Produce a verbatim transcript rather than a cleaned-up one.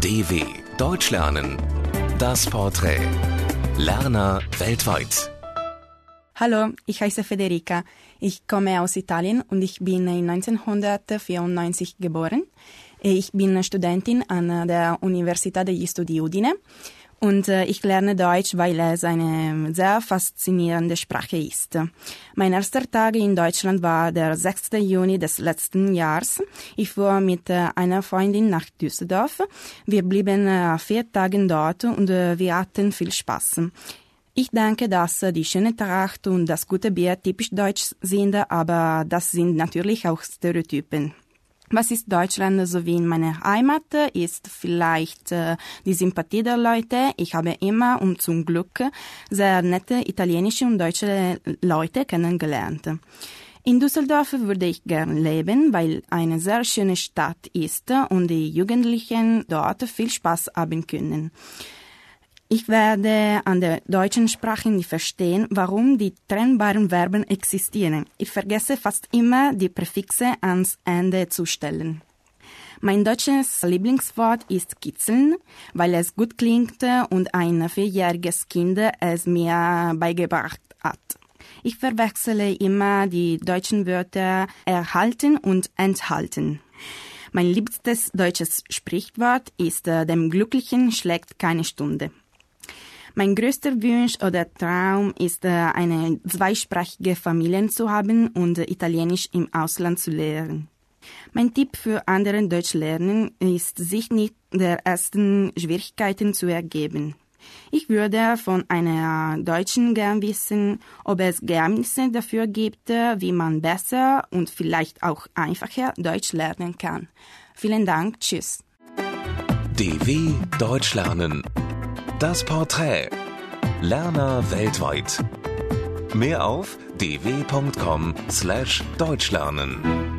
D W Deutsch lernen. Das Porträt. Lerner weltweit. Hallo, ich heiße Federica. Ich komme aus Italien und ich bin neunzehnhundertvierundneunzig geboren. Ich bin Studentin an der Università degli Studi Udine und ich lerne Deutsch, weil es eine sehr faszinierende Sprache ist. Mein erster Tag in Deutschland war der sechster Juni des letzten Jahres. Ich fuhr mit einer Freundin nach Düsseldorf. Wir blieben vier Tage dort und wir hatten viel Spaß. Ich denke, dass die schöne Tracht und das gute Bier typisch deutsch sind, aber das sind natürlich auch Stereotypen. Was ist Deutschland so wie in meiner Heimat, ist vielleicht äh, die Sympathie der Leute. Ich habe immer und zum Glück sehr nette italienische und deutsche Leute kennengelernt. In Düsseldorf würde ich gern leben, weil eine sehr schöne Stadt ist und die Jugendlichen dort viel Spaß haben können. Ich werde an der deutschen Sprache nicht verstehen, warum die trennbaren Verben existieren. Ich vergesse fast immer, die Präfixe ans Ende zu stellen. Mein deutsches Lieblingswort ist kitzeln, weil es gut klingt und ein vierjähriges Kind es mir beigebracht hat. Ich verwechsele immer die deutschen Wörter erhalten und enthalten. Mein liebstes deutsches Sprichwort ist, dem Glücklichen schlägt keine Stunde. Mein größter Wunsch oder Traum ist, eine zweisprachige Familie zu haben und Italienisch im Ausland zu lernen. Mein Tipp für andere Deutsch lernen ist, sich nicht der ersten Schwierigkeiten zu ergeben. Ich würde von einer Deutschen gern wissen, ob es Geheimnisse dafür gibt, wie man besser und vielleicht auch einfacher Deutsch lernen kann. Vielen Dank, tschüss. D W Deutsch lernen. Das Porträt. Lerner weltweit. Mehr auf d w punkt com slash deutschlernen.